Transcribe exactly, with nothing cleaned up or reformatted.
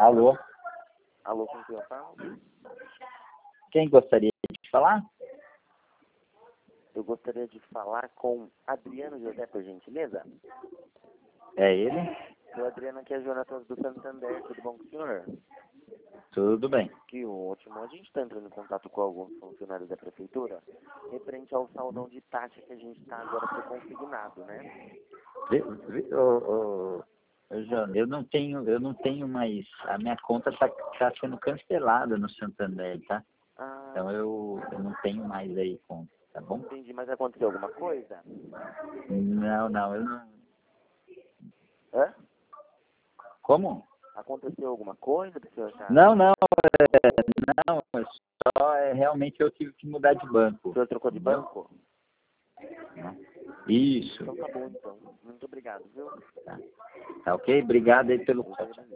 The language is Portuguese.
Alô? Alô, com quem eu falo? Quem gostaria de falar? Eu gostaria de falar com Adriano José, por gentileza. É ele? Sou Adriano, aqui é Jonatas do Santander. Tudo bom com o senhor? Tudo bem. Que ótimo. A gente está entrando em contato com alguns funcionários da prefeitura referente ao saldão de taxa que a gente está agora por consignado, né? Vi- vi- ô, ô, ô, João, eu não tenho, eu não tenho mais. A minha conta está tá sendo cancelada no Santander, tá? Ah, Então eu, eu não tenho mais aí conta, tá bom? entendi. Mas aconteceu alguma coisa? Não, não, eu não. Hã? Como? Aconteceu alguma coisa do senhor tá? Não, não, é, não, é só é, realmente eu tive que mudar de banco. O senhor trocou de Entendeu? banco? Isso. Então tá bom, então. Muito obrigado, viu? Tá, tá ok? Obrigado aí pelo. Eu que agradeço.